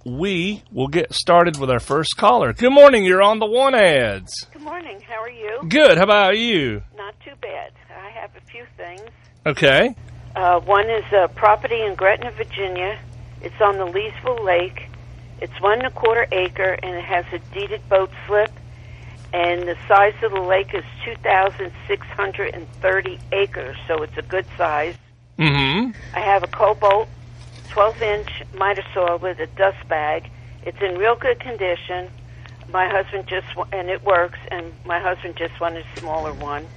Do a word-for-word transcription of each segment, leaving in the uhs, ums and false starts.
we will get started with our first caller. Good morning. You're on the One Ads. Good morning. How are you? Good. How about you? Not too bad. I have a few things. Okay. Uh, one is a property in Gretna, Virginia. It's on the Leesville Lake. It's one and a quarter acre, and it has a deeded boat slip. And the size of the lake is two thousand six hundred thirty acres, so it's a good size. Mm-hmm. I have a Cobalt twelve inch miter saw with a dust bag. It's in real good condition. My husband just, and it works, and my husband just wanted a smaller one.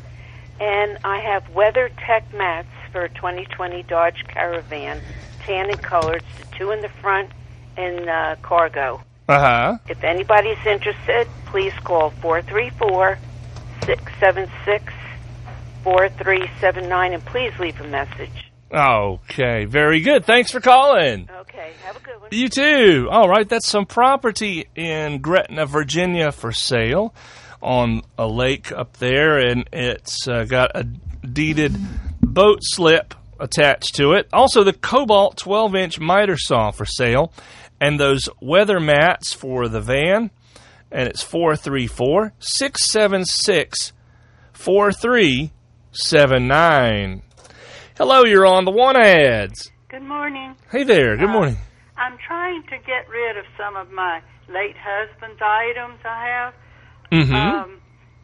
And I have WeatherTech mats for a twenty twenty Dodge Caravan, tan and colored, two in the front and uh, cargo. Uh-huh. If anybody's interested, please call four three four, six seven six, four three seven nine, and please leave a message. Okay, very good. Thanks for calling. Okay, have a good one. You too. All right, that's some property in Gretna, Virginia for sale on a lake up there, and it's uh, got a deeded boat slip attached to it. Also, the Cobalt twelve inch miter saw for sale, and those weather mats for the van, and it's four three four, six seven six, four three seven nine. Hello, you're on the One Ads. Good morning. Hey there, good Uh, morning. I'm trying to get rid of some of my late husband's items I have. Mm-hmm. Um,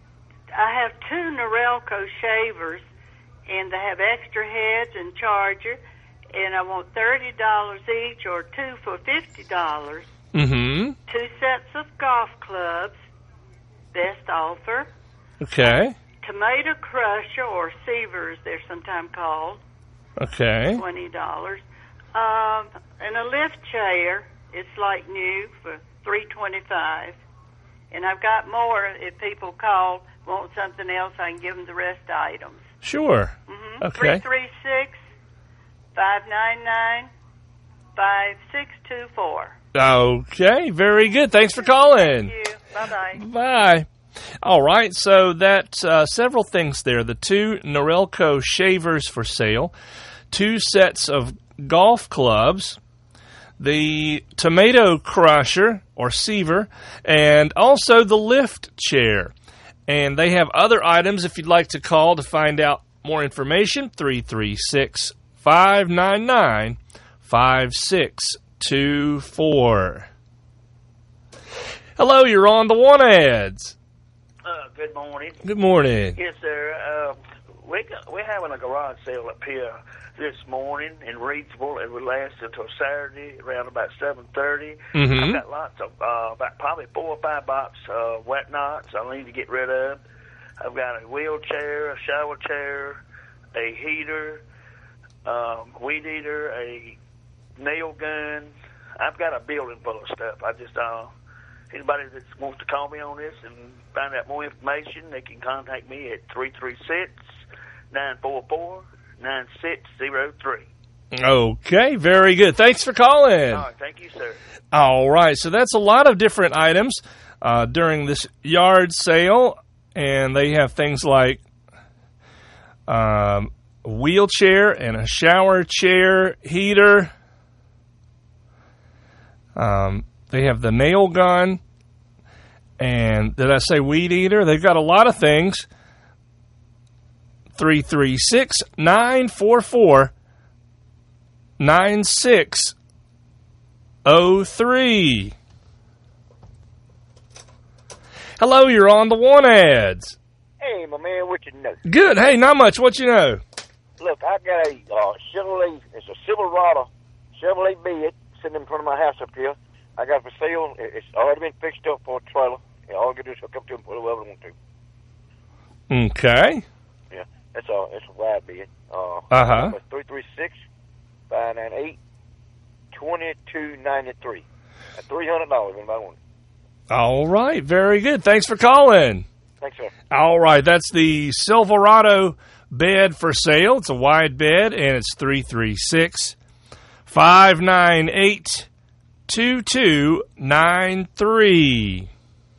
I have two Norelco shavers, and they have extra heads and charger, and I want thirty dollars each or two for fifty dollars. Mm-hmm. Two sets of golf clubs, best offer. Okay. Tomato crusher, or sievers they're sometimes called, Okay. twenty dollars. Um, and a lift chair, it's like new, for three twenty-five. And I've got more. If people call, want something else, I can give them the rest of the items. Sure. Mm-hmm. Okay. three three six, five nine nine, five six two four. Okay, very good. Thanks for calling. Thank you. Bye-bye. Bye. All right, so that's uh, several things there. The two Norelco shavers for sale, two sets of golf clubs, the tomato crusher or siever, and also the lift chair. And they have other items if you'd like to call to find out more information, three three six, five nine nine, five six two four. Hello, you're on the One Ads. Uh, good morning. Good morning. Yes, sir. Uh, we got, we're having a garage sale up here this morning in Reedsville. It will last until Saturday around about seven thirty. Mm-hmm. I've got lots of, uh, about probably four or five boxes of wet knots I need to get rid of. I've got a wheelchair, a shower chair, a heater, um, weed eater, a nail gun. I've got a building full of stuff. I just, uh, anybody that wants to call me on this and find out more information, they can contact me at three three six, nine four four, nine six zero three. Okay, very good. Thanks for calling. All right, thank you, sir. All right, so that's a lot of different items uh, during this yard sale, and they have things like um, a wheelchair and a shower chair, heater. Um, they have the nail gun, and did I say weed eater? They've got a lot of things. three three six, nine four four, nine six zero three. Hello, you're on the One Ads. Hey, my man, what you know? Good. Hey, not much. What you know? Look, I got a uh, Chevrolet, it's a Silverado Chevrolet bed sitting in front of my house up here. I got it for sale. It's already been fixed up for a trailer. Yeah, all I got to do is hook up to it and put whatever I want to. Okay. Yeah, it's a, it's a wide bed. Uh, Uh-huh. three three six, five nine eight, two two nine three. At three hundred dollars if anybody wants it. All right. Very good. Thanks for calling. Thanks, sir. All right. That's the Silverado bed for sale. It's a wide bed, and it's three three six, five nine eight, two two nine three.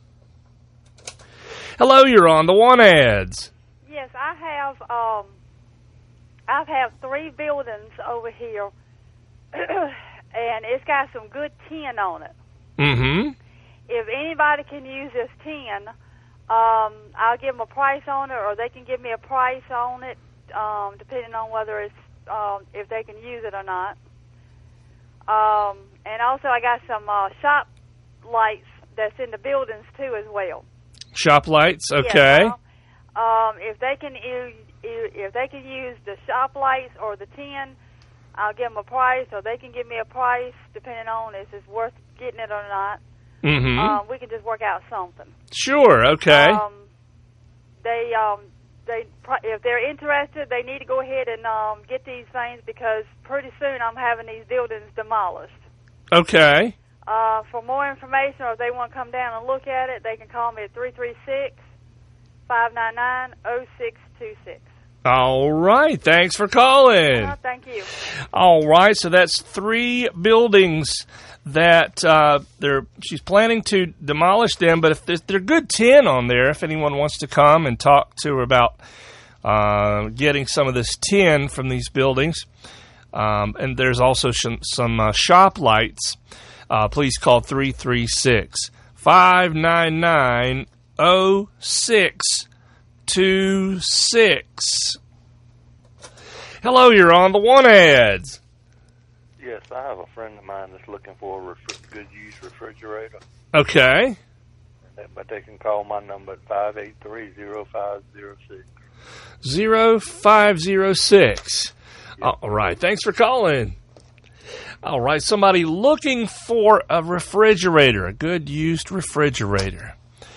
Hello, you're on the One Ads. Yes, I have. Um, I have three buildings over here, and it's got some good tin on it. Mm-hmm. If anybody can use this tin, um, I'll give them a price on it, or they can give me a price on it, um, depending on whether it's um, if they can use it or not. Um, and also, I got some uh, shop lights that's in the buildings too, as well. Shop lights, okay. Yeah, um, if they can use, if they can use the shop lights or the tin, I'll give them a price, or they can give me a price, depending on if it's worth getting it or not. Mm-hmm. Um, we can just work out something. Sure. Okay. Um, they, um, they, if they're interested, they need to go ahead and um, get these things, because pretty soon I'm having these buildings demolished. Okay. Uh, for more information, or if they want to come down and look at it, they can call me at three three six, five nine nine, zero six two six. All right. Thanks for calling. Uh, thank you. All right. So that's three buildings that uh, they're she's planning to demolish them, but if there's, they're good tin on there, if anyone wants to come and talk to her about uh, getting some of this tin from these buildings, um, and there's also some, some uh, shop lights, uh, please call three three six, five nine nine, zero six two six. Hello, you're on the One Ads. Yes, I have a friend of mine that's looking for a ref- good used refrigerator. Okay. But they can call my number at five eight three, zero five zero six. zero five zero six. All right. Thanks for calling. All right. Somebody looking for a refrigerator, a good used refrigerator.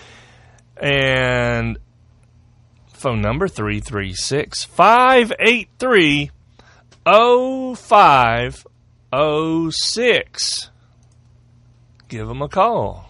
And phone number three three six, five eight three, zero five zero six. Give them a call.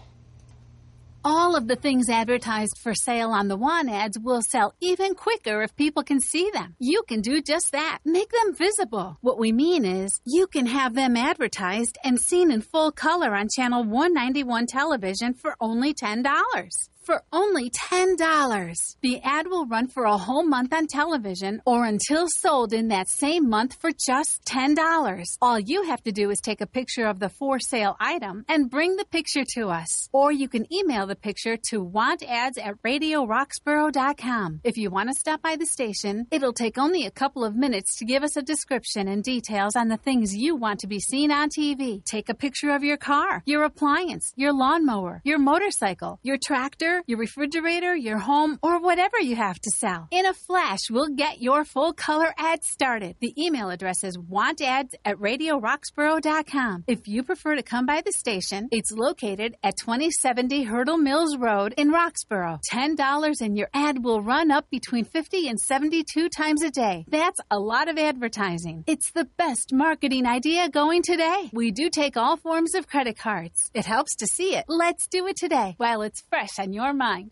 All of the things advertised for sale on the Want ads will sell even quicker if people can see them. You can do just that. Make them visible. What we mean is you can have them advertised and seen in full color on channel one ninety-one television for only ten dollars. For only ten dollars. The ad will run for a whole month on television or until sold in that same month for just ten dollars. All you have to do is take a picture of the for sale item and bring the picture to us. Or you can email the picture to want ads at radio roxborough dot com. If you want to stop by the station, it'll take only a couple of minutes to give us a description and details on the things you want to be seen on T V. Take a picture of your car, your appliance, your lawnmower, your motorcycle, your tractor, your refrigerator, your home, or whatever you have to sell. In a flash, we'll get your full color ad started. The email address is want ads at radio roxborough dot com. If you prefer to come by the station, it's located at twenty seventy Hurdle Mills Road in Roxborough. ten dollars and your ad will run up between fifty and seventy-two times a day. That's a lot of advertising. It's the best marketing idea going today. We do take all forms of credit cards. It helps to see it. Let's do it today while it's fresh on your mind.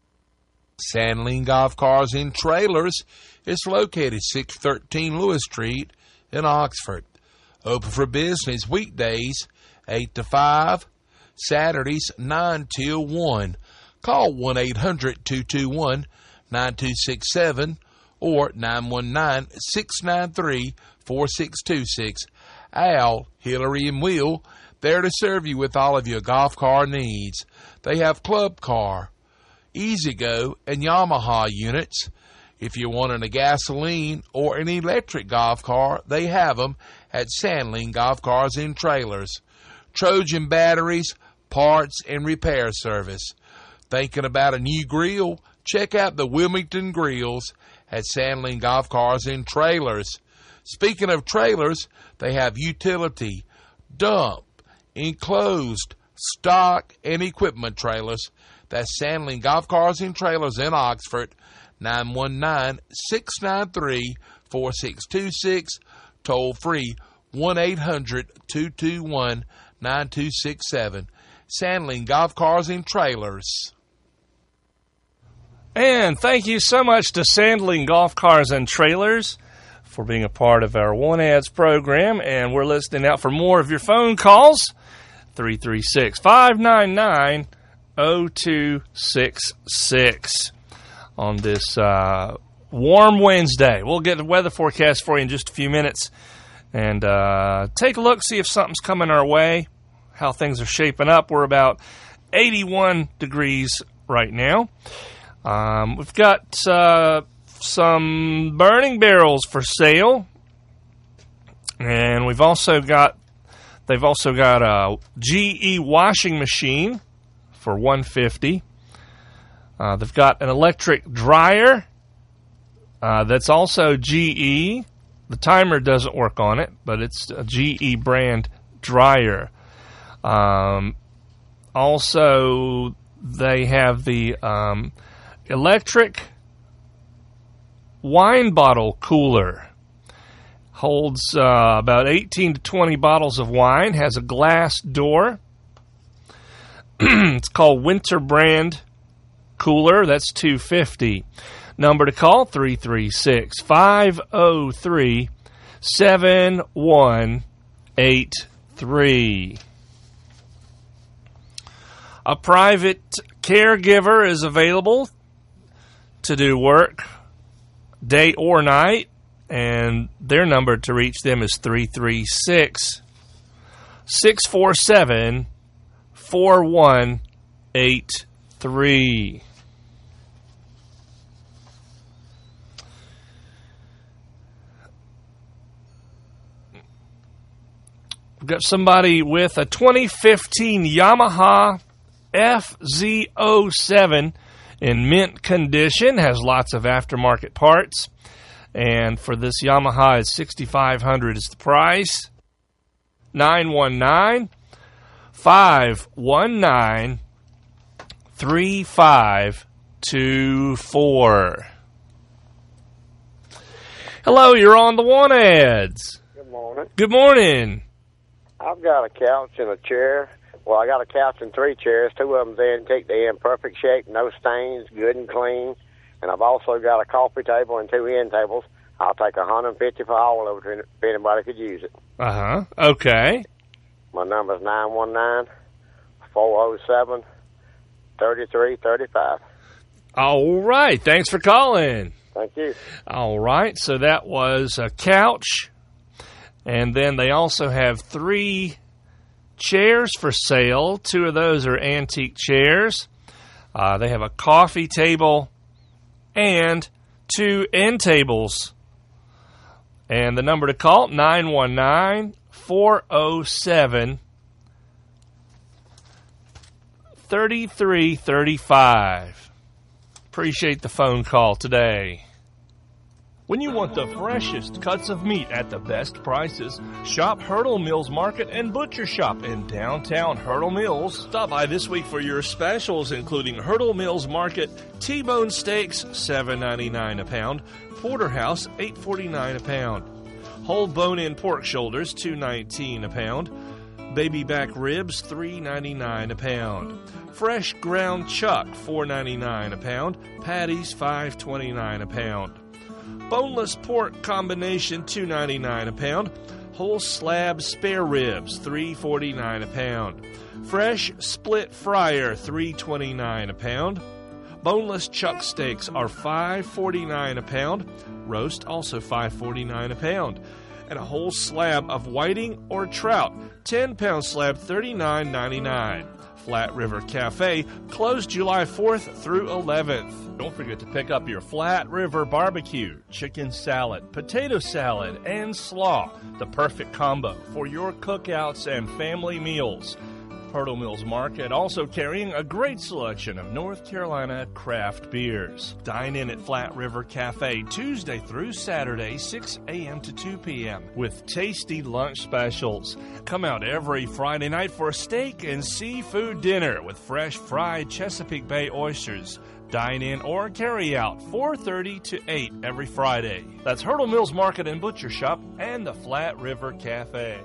Sandling Golf Cars and Trailers is located six thirteen Lewis Street in Oxford. Open for business weekdays eight to five, Saturdays nine till one. Call one eight hundred, two two one, nine two six seven or nine one nine, six nine three, four six two six. Al, Hillary, and Will, there to serve you with all of your golf car needs. They have Club Car, E-Z-Go, and Yamaha units. If you're wanting a gasoline or an electric golf car, they have them at Sandling Golf Cars and Trailers. Trojan batteries, parts, and repair service. Thinking about a new grill? Check out the Wilmington Grills at Sandling Golf Cars and Trailers. Speaking of trailers, they have utility, dump, enclosed, stock, and equipment trailers. That's Sandling Golf Cars and Trailers in Oxford, nine one nine, six nine three, four six two six, toll free one eight hundred, two two one, nine two six seven. Sandling Golf Cars and Trailers. And thank you so much to Sandling Golf Cars and Trailers for being a part of our One Ads program. And we're listening out for more of your phone calls, three three six, five nine nine, zero two six six on this uh, warm Wednesday. We'll get the weather forecast for you in just a few minutes. and uh, take a look, see if something's coming our way, how things are shaping up. We're about eighty-one degrees right now. Um, we've got uh, some burning barrels for sale, and we've also got they've also got a G E washing machine for one hundred fifty dollars. Uh, they've got an electric dryer uh, that's also G E. The timer doesn't work on it, but it's a G E brand dryer. Um, also, they have the um, electric wine bottle cooler. Holds uh, about eighteen to twenty bottles of wine. Has a glass door. It's called Winter Brand Cooler. That's two hundred fifty dollars. Number to call, three three six, five oh three, seven one eight three. A private caregiver is available to do work day or night, and their number to reach them is three three six, six four seven, four one eight three. We've got somebody with a twenty fifteen Yamaha F Z oh seven in mint condition, has lots of aftermarket parts, and for this Yamaha, it's six thousand five hundred dollars is the price. nine one nine, five one nine, three five two four. Hello, you're on the One Ads. Good morning. Good morning. I've got a couch and a chair. Well, I got a couch and three chairs. Two of them's antique. They're in perfect shape, no stains, good and clean. And I've also got a coffee table and two end tables. I'll take one hundred fifty dollars for all of it if anybody could use it. Uh-huh. Okay. My number's nine one nine, four oh seven, three three three five. All right. Thanks for calling. Thank you. All right. So that was a couch. And then they also have three chairs for sale. Two of those are antique chairs. Uh, they have a coffee table and two end tables. And the number to call, nine one nine, four oh seven, three three three five. Appreciate the phone call today. When you want the freshest cuts of meat at the best prices, shop Hurdle Mills Market and Butcher Shop in downtown Hurdle Mills. Stop by this week for your specials, including Hurdle Mills Market T-bone steaks, seven ninety-nine a pound, porterhouse, eight forty-nine a pound, whole bone-in pork shoulders, two nineteen a pound, baby back ribs, three ninety-nine a pound, fresh ground chuck, four ninety-nine a pound, patties, five twenty-nine a pound. Boneless pork combination, two ninety-nine a pound. Whole slab spare ribs, three forty-nine a pound. Fresh split fryer, three twenty-nine a pound. Boneless chuck steaks are five forty-nine a pound. Roast also five forty-nine a pound. And a whole slab of whiting or trout, ten pound slab, thirty-nine ninety-nine. Flat River Cafe, closed July fourth through eleventh. Don't forget to pick up your Flat River barbecue, chicken salad, potato salad, and slaw, the perfect combo for your cookouts and family meals. Hurdle Mills Market also carrying a great selection of North Carolina craft beers. Dine in at Flat River Cafe Tuesday through Saturday, six a.m. to two p.m. with tasty lunch specials. Come out every Friday night for a steak and seafood dinner with fresh fried Chesapeake Bay oysters. Dine in or carry out four thirty to eight every Friday. That's Hurdle Mills Market and Butcher Shop and the Flat River Cafe.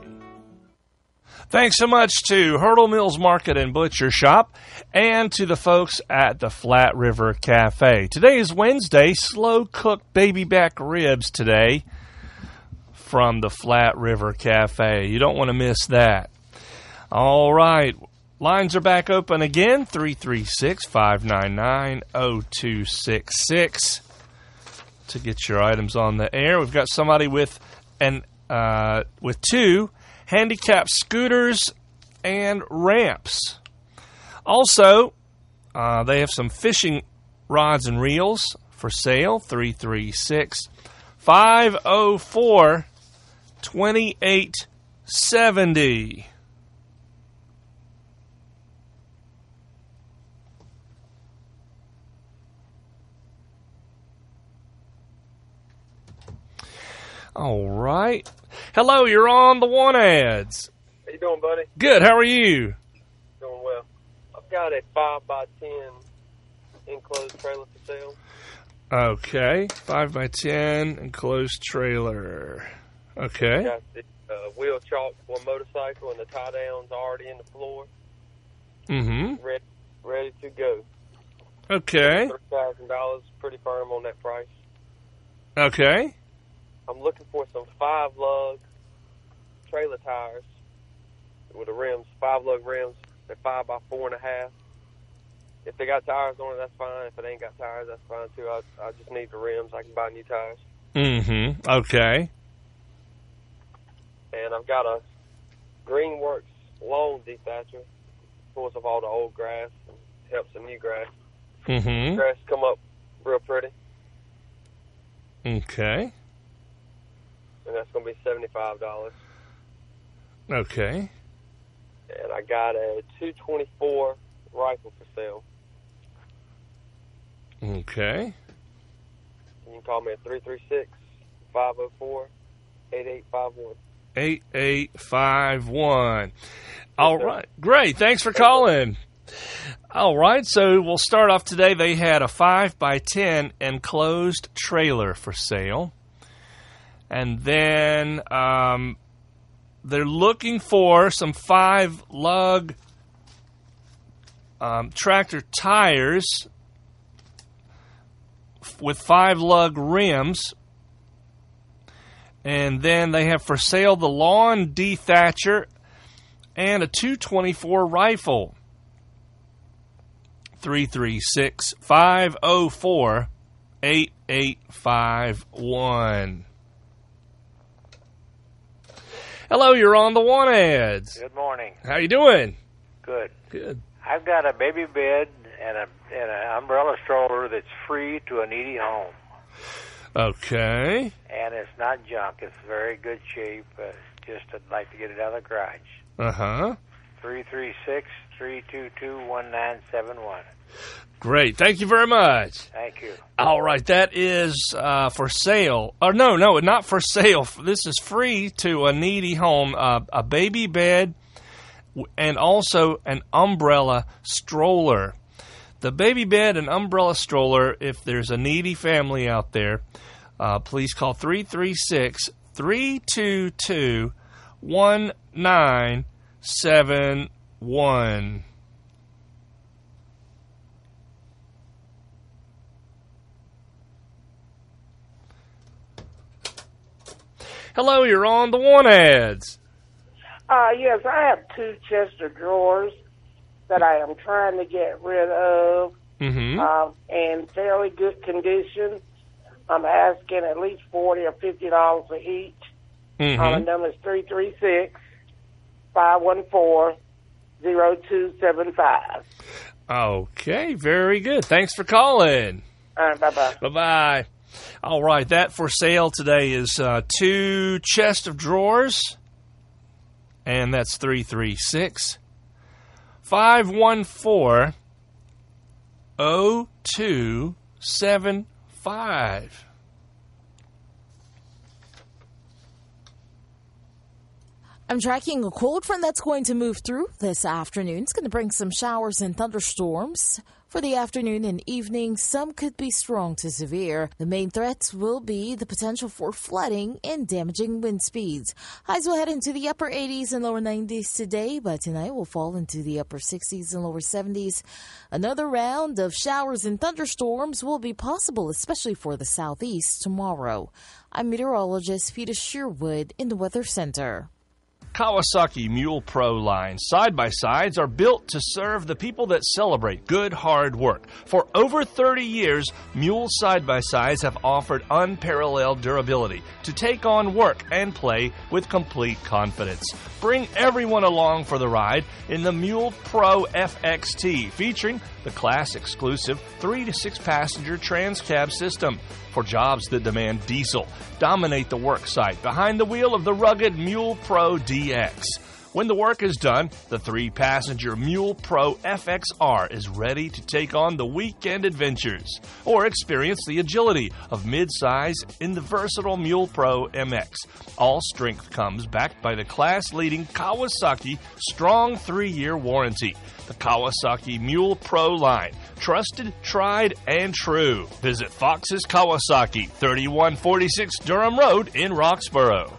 Thanks so much to Hurdle Mills Market and Butcher Shop and to the folks at the Flat River Cafe. Today is Wednesday, slow-cooked baby back ribs today from the Flat River Cafe. You don't want to miss that. All right, lines are back open again, three three six, five nine nine, zero two six six to get your items on the air. We've got somebody with an uh, with two handicapped scooters and ramps. Also, uh, they have some fishing rods and reels for sale, three three six, five oh four, two eight seven oh. All right. Hello, you're on the One Ads. How you doing, buddy? Good. How are you? Doing well. I've got a five by ten enclosed trailer for sale. Okay. five by ten enclosed trailer. Okay. Got the uh, wheel chalk for a motorcycle, and the tie down's already in the floor. Mm-hmm. Ready, ready to go. Okay. thirty thousand dollars, pretty firm on that price. Okay. I'm looking for some five lug trailer tires with the rims, five lug rims. They're five by four and a half. If they got tires on it, that's fine. If it ain't got tires, that's fine too. I, I just need the rims. I can buy new tires. Mm-hmm. Okay. And I've got a Greenworks lawn dethatcher. Pulls off all the old grass and helps the new grass. Mm-hmm. Grass come up real pretty. Okay. And that's going to be seventy-five dollars. Okay. And I got a two twenty-four rifle for sale. Okay. You can call me at three three six, five oh four, eight eight five one. eight eight five one. All right. Great. Thanks for calling. All right. So we'll start off today. They had a five by ten enclosed trailer for sale. And then um, they're looking for some five lug um, tractor tires with five lug rims. And then they have for sale the lawn dethatcher and a two twenty-four rifle. three three six, five oh four, eight eight five one. Hello, you're on the One Ads. Good morning. How you doing? Good. Good. I've got a baby bed and a and an umbrella stroller that's free to a needy home. Okay. And it's not junk. It's very good shape. Uh, just I'd like to get it out of the garage. Uh-huh. three three six, three two two, one nine seven one. Great. Thank you very much. Thank you. All right. That is uh, for sale. Or no, no, not for sale. This is free to a needy home. Uh, a baby bed and also an umbrella stroller. The baby bed and umbrella stroller, if there's a needy family out there, uh, please call three three six, three two two, one nine seven one. Hello, you're on the One Ads. Uh, yes, I have two chest of drawers that I am trying to get rid of, mm-hmm. uh, in fairly good condition. I'm asking at least forty or fifty dollars for each. Mm-hmm. Uh, the number is three three six, five one four, zero two seven five. Okay, very good. Thanks for calling. All right, bye-bye. Bye-bye. All right, that for sale today is uh, two chest of drawers, and that's three three six, five one four, zero two seven five. I'm tracking a cold front that's going to move through this afternoon. It's going to bring some showers and thunderstorms. For the afternoon and evening, some could be strong to severe. The main threats will be the potential for flooding and damaging wind speeds. Highs will head into the upper eighties and lower nineties today, but tonight will fall into the upper sixties and lower seventies. Another round of showers and thunderstorms will be possible, especially for the southeast tomorrow. I'm meteorologist Peter Sherwood in the Weather Center. Kawasaki Mule Pro line. Side-by-sides are built to serve the people that celebrate good, hard work. For over thirty years, Mule side-by-sides have offered unparalleled durability to take on work and play with complete confidence. Bring everyone along for the ride in the Mule Pro F X T, featuring the class-exclusive three to six passenger trans-cab system. For jobs that demand diesel, dominate the work site behind the wheel of the rugged Mule Pro D X. When the work is done, the three-passenger Mule Pro F X R is ready to take on the weekend adventures, or experience the agility of midsize in the versatile Mule Pro M X. All strength comes backed by the class-leading Kawasaki strong three-year warranty. The Kawasaki Mule Pro line. Trusted, tried, and true. Visit Fox's Kawasaki, thirty-one forty-six Durham Road in Roxborough.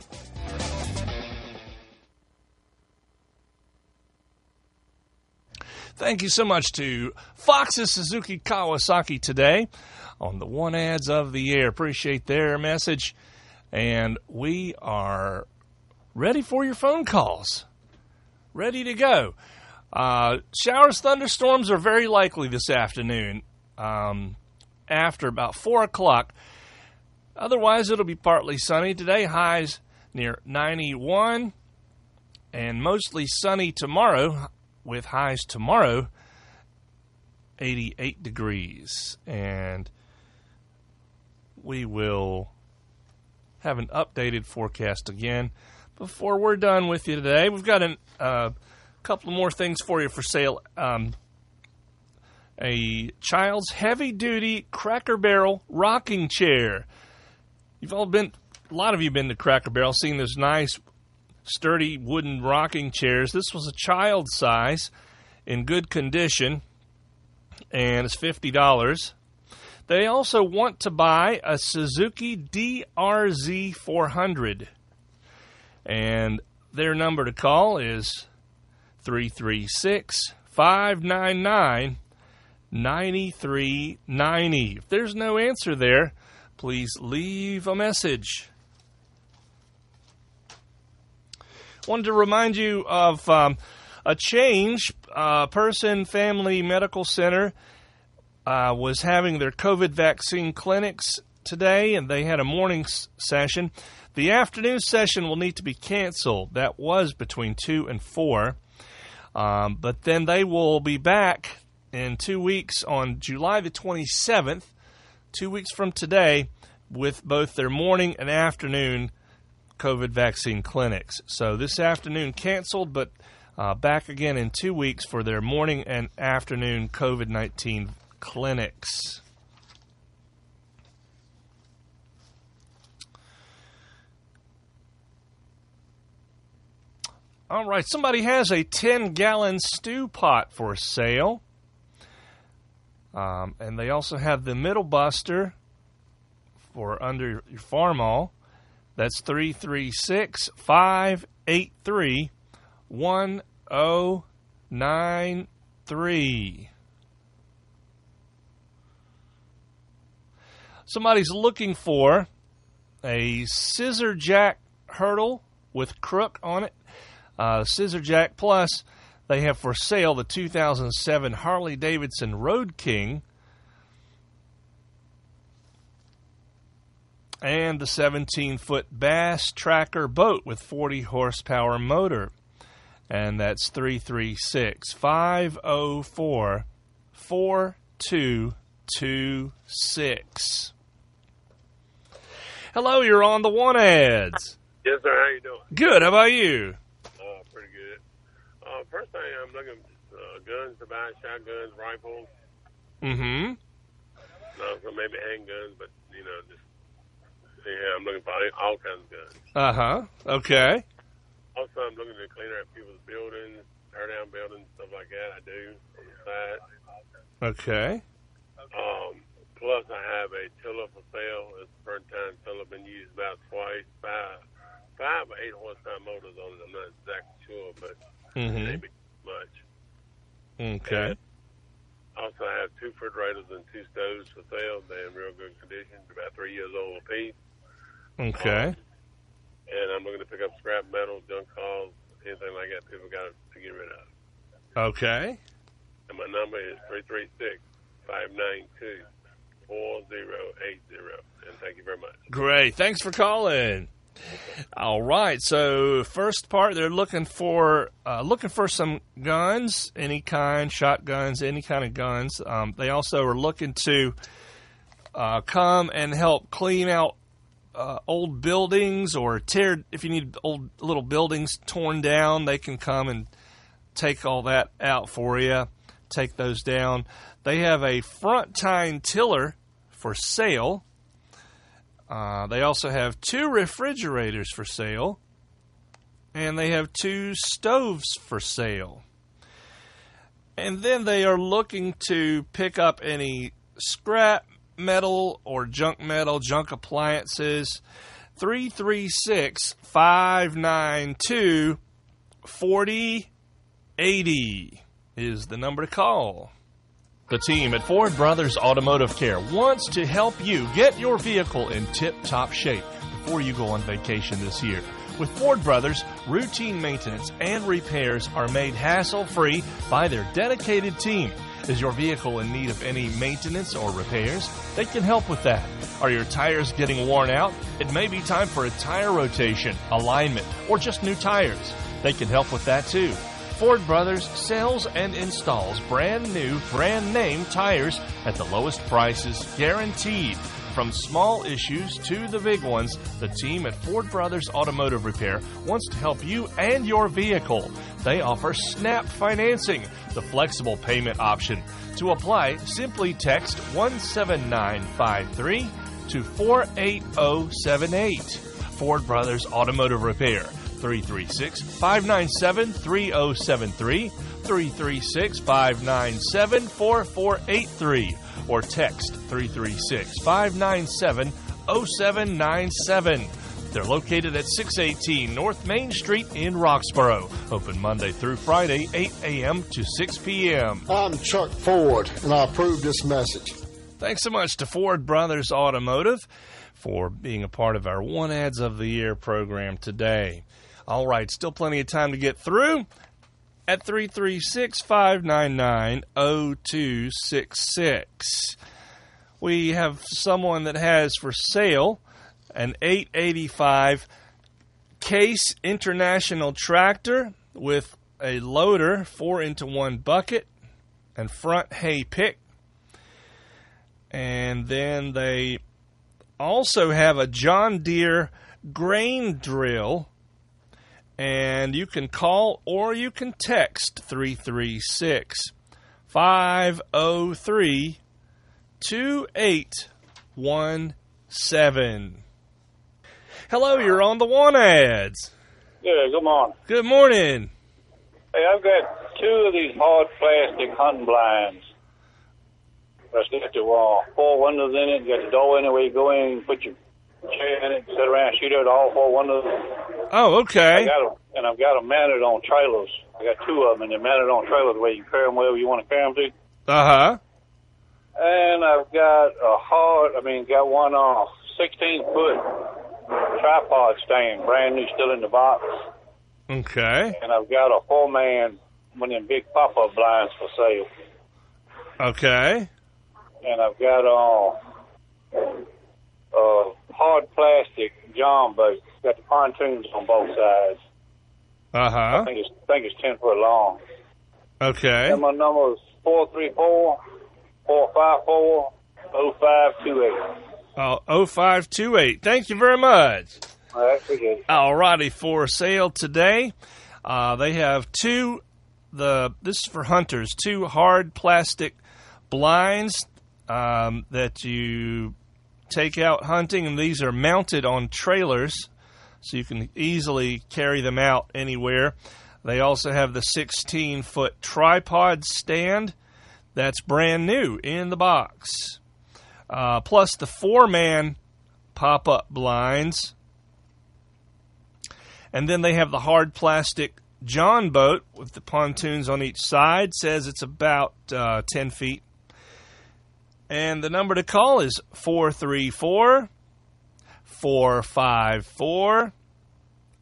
Thank you so much to Fox's Suzuki Kawasaki today on the One Ads of the Year. Appreciate their message. And we are ready for your phone calls. Ready to go. Uh, showers, thunderstorms are very likely this afternoon um, after about four o'clock. Otherwise, it'll be partly sunny today. Highs near ninety-one, and mostly sunny tomorrow with highs tomorrow eighty-eight degrees. And we will have an updated forecast again before we're done with you today. We've got a uh, couple more things for you for sale. Um, a child's heavy-duty Cracker Barrel rocking chair. You've all been, a lot of you been to Cracker Barrel, seen those nice, sturdy wooden rocking chairs. This was a child size in good condition, and it's fifty dollars. They also want to buy a Suzuki D R Z four hundred, and their number to call is three three six, five nine nine, nine three nine zero. If there's no answer there, please leave a message. Wanted to remind you of um, a change. Uh, Person Family Medical Center uh, was having their COVID vaccine clinics today, and they had a morning s- session. The afternoon session will need to be canceled. That was between two and four. Um, but then they will be back in two weeks on July the twenty-seventh, two weeks from today, with both their morning and afternoon COVID vaccine clinics. So this afternoon canceled, but uh, back again in two weeks for their morning and afternoon COVID nineteen clinics. All right, somebody has a ten-gallon stew pot for sale. Um, and they also have the Middle Buster for under your Farmall. That's three three six, five eight three, one zero nine three. Somebody's looking for a Scissor Jack hurdle with crook on it. Uh, Scissor Jack Plus, they have for sale the two thousand seven Harley-Davidson Road King and the seventeen-foot Bass Tracker boat with forty horsepower motor. And that's three three six, five zero four, four two two six. Hello, you're on the One Ads. Yes, sir. How you doing? Good. How about you? Uh, pretty good. Uh, first thing, I'm looking uh, guns to buy, shotguns, rifles. Mm-hmm. No, so maybe handguns, but, you know, just, yeah, I'm looking for all kinds of guns. Uh-huh. Okay. Also, I'm looking to clean out people's buildings, tear down buildings, stuff like that. I do on the side. Okay. Um, plus, I have a tiller for sale. It's the first time tiller been used about twice. Five, five or eight horsepower motors on it. I'm not exactly sure, but mm-hmm. maybe much. Okay. And also, I have two refrigerators and two stoves for sale. They're in real good condition, about three years old apiece. Okay. Um, and I'm looking to pick up scrap metal, junk cars, anything like that people got to get rid of. Okay. And my number is three three six, five nine two, four zero eight zero. And thank you very much. Great. Thanks for calling. All right. So first part, they're looking for uh, looking for some guns, any kind, shotguns, any kind of guns. Um, they also are looking to uh, come and help clean out uh, old buildings, or tear. If you need old little buildings torn down, they can come and take all that out for you. Take those down. They have a front tine tiller for sale. Uh, they also have two refrigerators for sale, and they have two stoves for sale. And then they are looking to pick up any scrap metal or junk metal, junk appliances. three three six, five nine two, four zero eight zero is the number to call. The team at Ford Brothers Automotive Care wants to help you get your vehicle in tip-top shape before you go on vacation this year. With Ford Brothers, routine maintenance and repairs are made hassle-free by their dedicated team. Is your vehicle in need of any maintenance or repairs? They can help with that. Are your tires getting worn out? It may be time for a tire rotation, alignment, or just new tires. They can help with that too. Ford Brothers sells and installs brand new, brand name tires at the lowest prices guaranteed. From small issues to the big ones, the team at Ford Brothers Automotive Repair wants to help you and your vehicle. They offer SNAP financing, the flexible payment option. To apply, simply text one seven nine five three to four eight zero seven eight. Ford Brothers Automotive Repair. three three six, five nine seven, three zero seven three, three three six, five nine seven, four four eight three, or text three three six, five nine seven, zero seven nine seven. They're located at six eighteen North Main Street in Roxborough. Open Monday through Friday, eight a.m. to six p.m. I'm Chuck Ford, and I approve this message. Thanks so much to Ford Brothers Automotive for being a part of our One Ads of the Year program today. All right, still plenty of time to get through at three three six, five nine nine, zero two six six. We have someone that has for sale an eight eighty-five Case International tractor with a loader, four into one bucket, and front hay pick. And then they also have a John Deere grain drill. And you can call or you can text three three six, five zero three, two eight one seven. Hello, you're on the One Ads. Yeah, good morning. Good morning. Hey, I've got two of these hard plastic hunting blinds. That's got the uh, four windows in it. You got the door in it where you go in and put your chair in it, sit around, shoot out all four windows. Oh, okay. I got them, and I've got them mounted on trailers. I got two of them, and they're mounted on trailers where you can carry them wherever you want to carry them to. Uh-huh. And I've got a hard, I mean, got one uh, sixteen-foot tripod stand, brand new, still in the box. Okay. And I've got a four-man, one of them big pop-up blinds for sale. Okay. And I've got uh, uh, hard plastic John boat. Got the pontoons on both sides. Uh-huh. I think it's I think it's ten foot long. Okay. And my number is four three four, four five four, oh five two eight. Oh, oh five two eight. Thank you very much. All right, appreciate it. All righty, for sale today. Uh, they have two, the this is for hunters, two hard plastic blinds um, that you take out hunting, and these are mounted on trailers, so you can easily carry them out anywhere. They also have the sixteen-foot tripod stand that's brand new in the box, uh, plus the four-man pop-up blinds. And then they have the hard plastic John boat with the pontoons on each side. Says it's about uh, ten feet. And the number to call is four three four, four five four,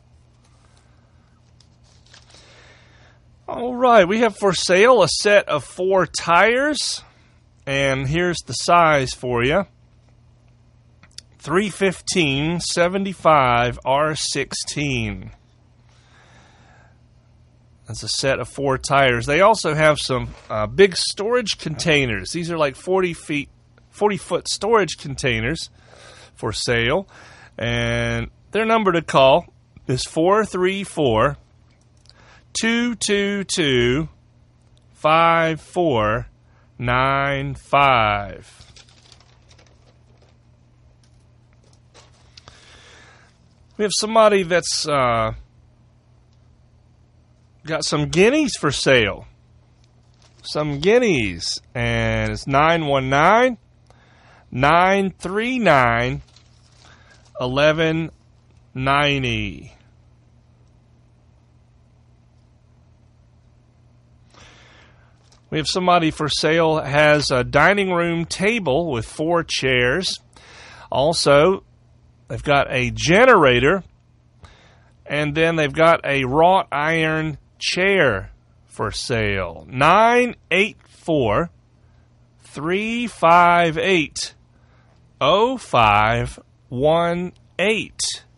All right, we have for sale a set of four tires, and here's the size for you. three fifteen seventy-five R sixteen. That's a set of four tires. They also have some uh, big storage containers. These are like forty feet, forty foot storage containers for sale. And their number to call is four three four, two two two, five four nine five. We have somebody that's uh, got some guineas for sale. Some guineas. And it's nine one nine, nine three nine, eleven ninety. We have somebody for sale that has a dining room table with four chairs. Also, they've got a generator, and then they've got a wrought iron chair for sale. nine eight four, three five eight, oh five one eight.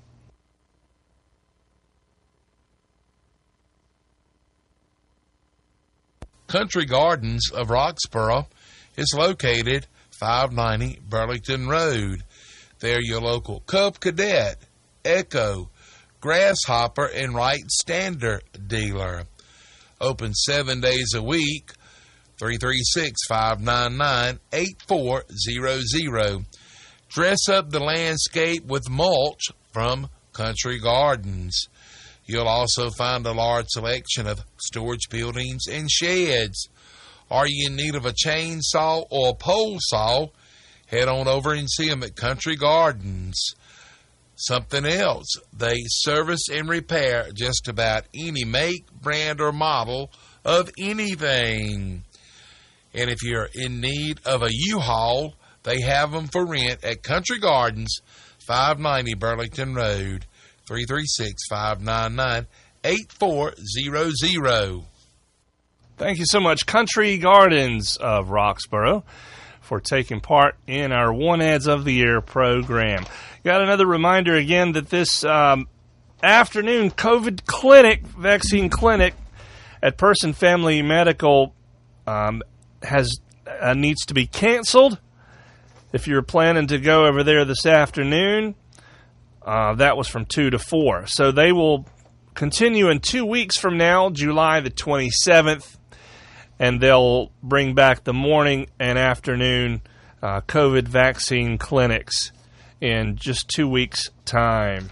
Country Gardens of Roxboro is located five ninety Burlington Road. They're your local Cub Cadet, Echo, Grasshopper, and Wright Standard dealer. Open seven days a week, three three six, five nine nine, eight four zero zero. Dress up the landscape with mulch from Country Gardens. You'll also find a large selection of storage buildings and sheds. Are you in need of a chainsaw or a pole saw? Head on over and see them at Country Gardens. Something else, they service and repair just about any make, brand, or model of anything. And if you're in need of a U-Haul, they have them for rent at Country Gardens, five ninety Burlington Road, three three six, five nine nine, eight four zero zero. Thank you so much, Country Gardens of Roxboro, for taking part in our One Ads of the Year program. Got another reminder again that this um, afternoon COVID clinic, vaccine clinic at Person Family Medical um, has uh, needs to be canceled. If you're planning to go over there this afternoon, uh, that was from two to four. So they will continue in two weeks from now, July the twenty-seventh, and they'll bring back the morning and afternoon uh, COVID vaccine clinics in just two weeks' time.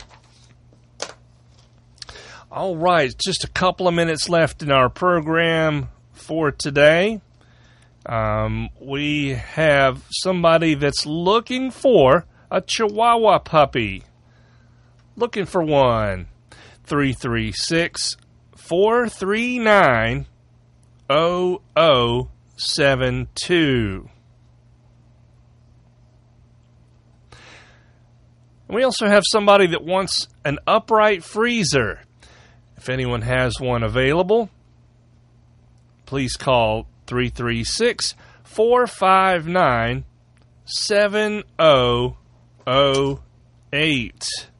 All right, just a couple of minutes left in our program for today. Um, we have somebody that's looking for a Chihuahua puppy. Looking for one. three three six, four three nine, zero zero seven two. We also have somebody that wants an upright freezer. If anyone has one available, please call three three six, four five nine, seven zero zero eight.